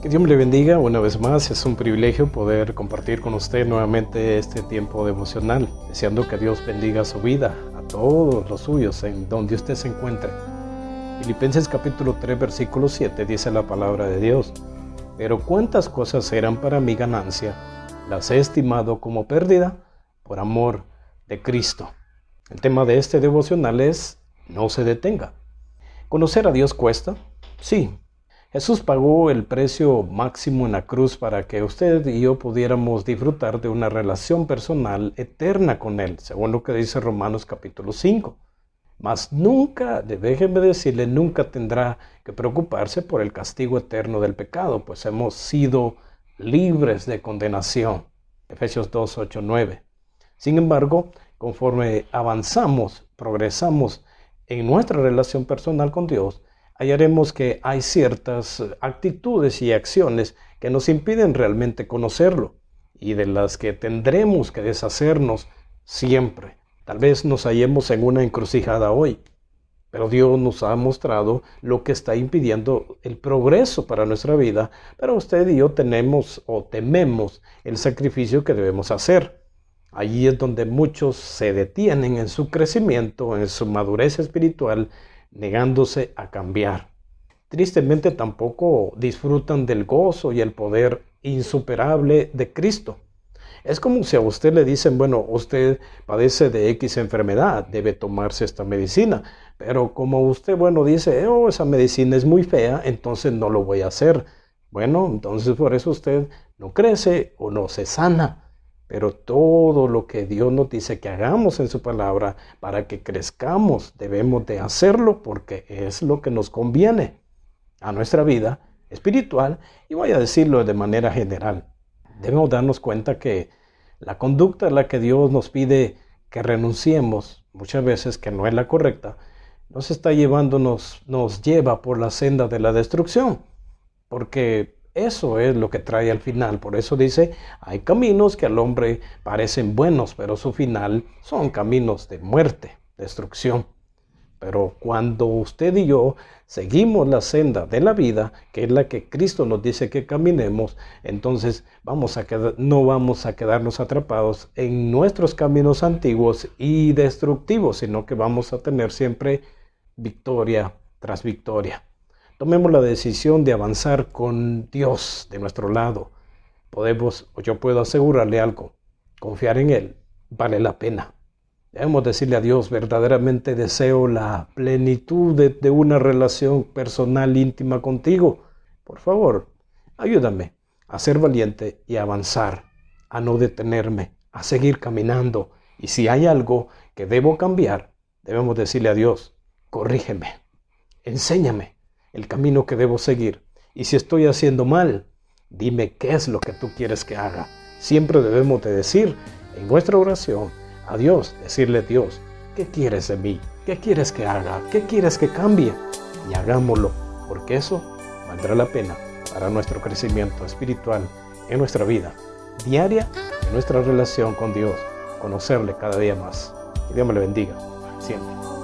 Que Dios me le bendiga una vez más. Es un privilegio poder compartir con usted nuevamente este tiempo devocional, deseando que Dios bendiga su vida, a todos los suyos, en donde usted se encuentre. Filipenses capítulo 3, versículo 7 dice la palabra de Dios: pero cuántas cosas eran para mi ganancia, las he estimado como pérdida por amor de Cristo. El tema de este devocional es: no se detenga. ¿Conocer a Dios cuesta? Sí. Jesús pagó el precio máximo en la cruz para que usted y yo pudiéramos disfrutar de una relación personal eterna con Él, según lo que dice Romanos capítulo 5. Mas nunca, déjeme decirle, nunca tendrá que preocuparse por el castigo eterno del pecado, pues hemos sido libres de condenación. Efesios 2, 8, 9. Sin embargo, conforme avanzamos, progresamos en nuestra relación personal con Dios, hallaremos que hay ciertas actitudes y acciones que nos impiden realmente conocerlo y de las que tendremos que deshacernos siempre. Tal vez nos hallemos en una encrucijada hoy, pero Dios nos ha mostrado lo que está impidiendo el progreso para nuestra vida, pero usted y yo tenemos o tememos el sacrificio que debemos hacer. Allí es donde muchos se detienen en su crecimiento, en su madurez espiritual, negándose a cambiar. Tristemente tampoco disfrutan del gozo y el poder insuperable de Cristo. Es como si a usted le dicen: bueno, usted padece de X enfermedad, debe tomarse esta medicina, pero como usted, dice: esa medicina es muy fea, entonces no lo voy a hacer. Bueno, entonces por eso usted no crece o no se sana. Pero todo lo que Dios nos dice que hagamos en su palabra para que crezcamos, debemos de hacerlo porque es lo que nos conviene a nuestra vida espiritual, y voy a decirlo de manera general. Debemos darnos cuenta que la conducta a la que Dios nos pide que renunciemos, muchas veces que no es la correcta, nos lleva por la senda de la destrucción, porque eso es lo que trae al final. Por eso dice: hay caminos que al hombre parecen buenos, pero su final son caminos de muerte, destrucción. Pero cuando usted y yo seguimos la senda de la vida, que es la que Cristo nos dice que caminemos, entonces no vamos a quedarnos atrapados en nuestros caminos antiguos y destructivos, sino que vamos a tener siempre victoria tras victoria. Tomemos la decisión de avanzar con Dios de nuestro lado. Yo puedo asegurarle algo: confiar en Él vale la pena. Debemos decirle a Dios: verdaderamente deseo la plenitud de una relación personal íntima contigo. Por favor, ayúdame a ser valiente y a avanzar, a no detenerme, a seguir caminando. Y si hay algo que debo cambiar, debemos decirle a Dios: corrígeme, enséñame el camino que debo seguir. Y si estoy haciendo mal, dime qué es lo que tú quieres que haga. Siempre debemos de decir en nuestra oración a Dios, decirle a Dios: ¿qué quieres de mí? ¿Qué quieres que haga? ¿Qué quieres que cambie? Y hagámoslo, porque eso valdrá la pena para nuestro crecimiento espiritual en nuestra vida diaria, en nuestra relación con Dios, conocerle cada día más. Que Dios me le bendiga siempre.